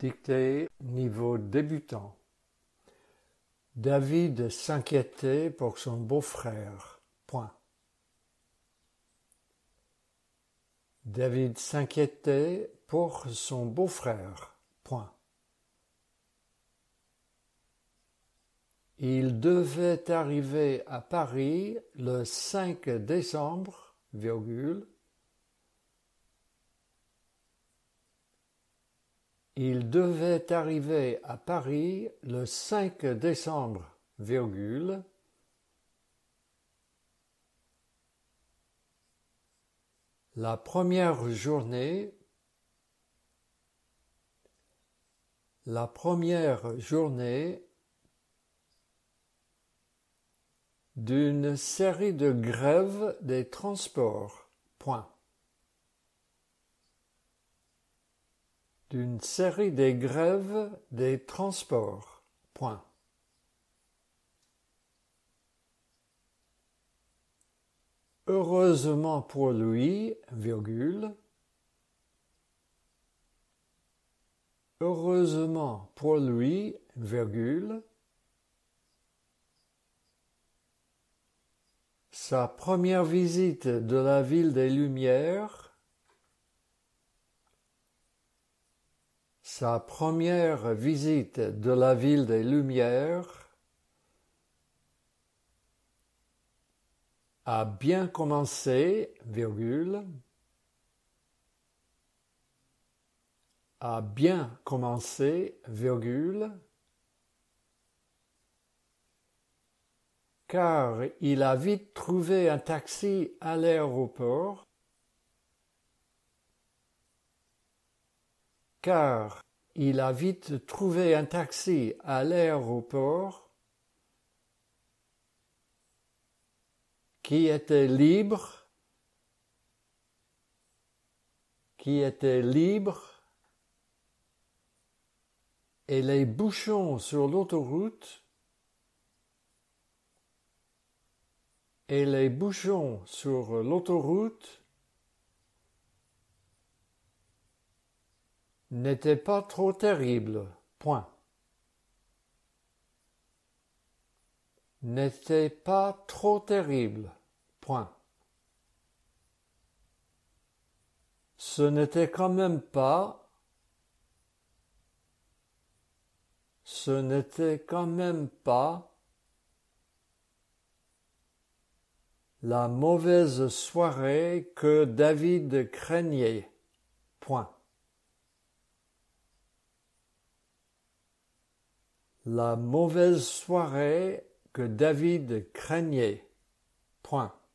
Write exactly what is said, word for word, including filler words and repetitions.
Dictée niveau débutant. David s'inquiétait pour son beau-frère. Point. David s'inquiétait pour son beau-frère. Point. Il devait arriver à Paris le cinq décembre, virgule. Il devait arriver à Paris le cinq décembre, virgule. La première journée, la première journée d'une série de grèves des transports. Point. D'une série des grèves des transports. Point. Heureusement pour lui, virgule. Heureusement pour lui, virgule. Sa première visite de la ville des Lumières Sa première visite de la ville des Lumières a bien commencé, virgule, a bien commencé, virgule, car il a vite trouvé un taxi à l'aéroport, car il a vite trouvé un taxi à l'aéroport qui était libre, qui était libre, et les bouchons sur l'autoroute, et les bouchons sur l'autoroute n'était pas trop terrible. Point. N'était pas trop terrible. Point. Ce n'était quand même pas, ce n'était quand même pas la mauvaise soirée que David craignait. Point. La mauvaise soirée que David craignait. Point.